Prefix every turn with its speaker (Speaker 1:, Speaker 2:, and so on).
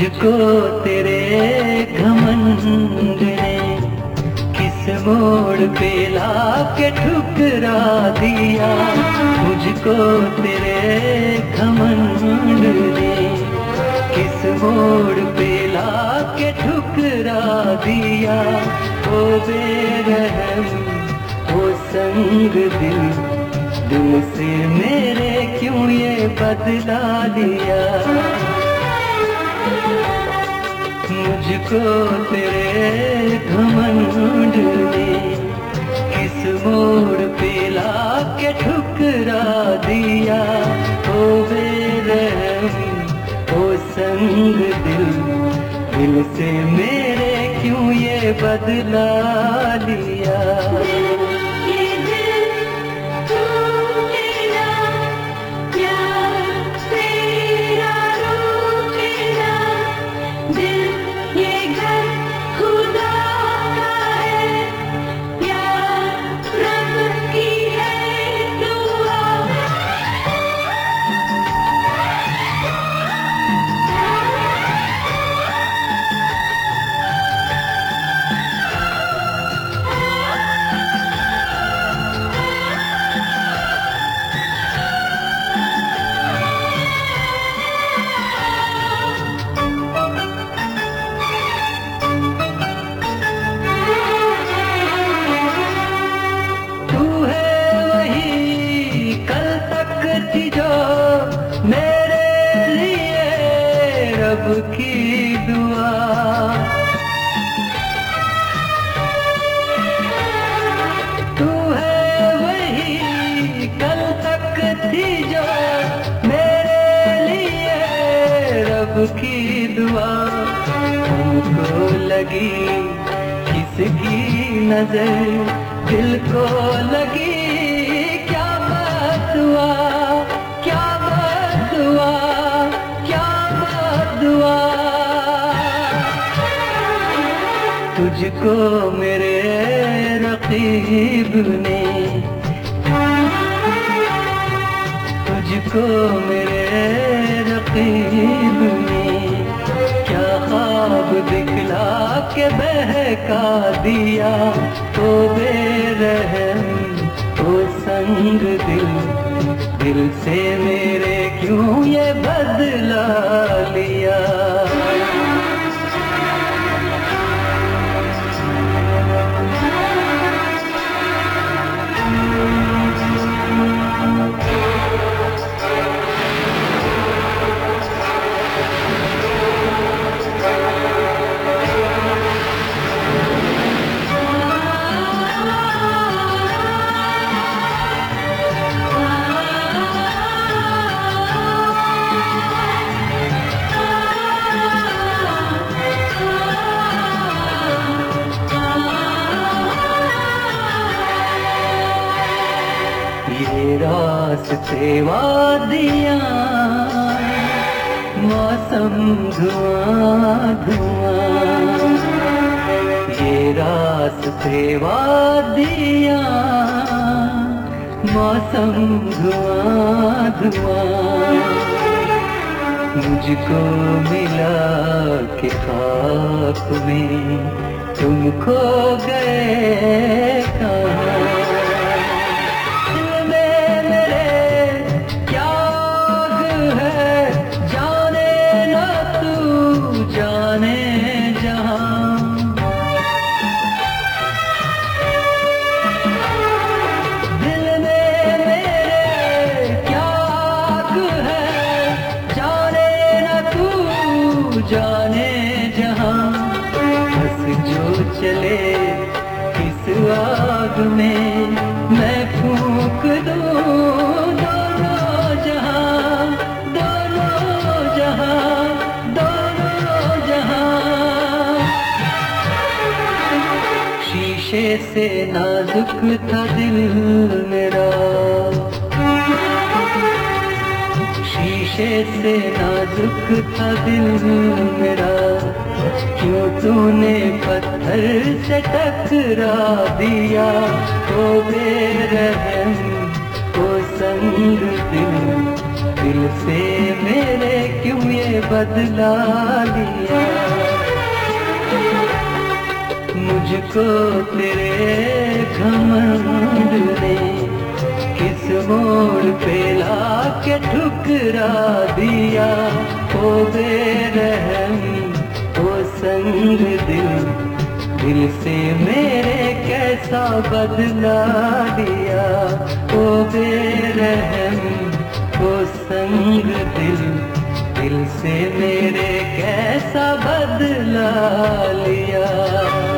Speaker 1: मुझको तेरे घमंड ने किस मोड़ पे लाके ठुकरा दिया। मुझको तेरे घमंड ने किस मोड़ पे लाके ठुकरा दिया। ओ बेरहम ओ संग दिल से मेरे क्यों ये बदला लिया। मुझको तेरे घमंड ने किस मोड़ पे लाके ठुकरा दिया। ओ बेरहम ओ संग दिल से मेरे क्यों ये बदला लिया। की दुआ तू है वही कल तक थी जो मेरे लिए रब की दुआ। हमको लगी किसकी नजर दिल को लगी क्या बात हुआ क्या बात हुआ क्या बात हुआ। तुझको मेरे रकीब ने तुझको मेरे रकीब ने क्या ख्वाब दिखला के बहका दिया। तो बेरहम ओ संग दिल से मेरे क्यों ये बदला लिया। ये रास्ते वादियाँ मौसम धुआं धुआं। ये रास्ते वादियाँ मौसम धुआं धुआं। मुझको मिला कि खाक में तुम खो गए कहाँ। जाने जहां बस जो चले इस आग में मैं फूंक दूं दोनों जहां दोनों जहां दोनों जहां। शीशे से नाजुक था दिल मेरा शीशे से नाजुक था दिल मेरा। क्यों तूने पत्थर से टकरा दिया। ओ बेरहम ओ संग दिल दिल से मेरे क्यों ये बदला लिया। मुझको तेरे घमंड ने किस मोड़ पे लाके ठुकरा दिया। ओ बेरहम ओ संग दिल, दिल से मेरे कैसा बदला लिया। ओ बेरहम ओ संग दिल, दिल से मेरे कैसा बदला लिया।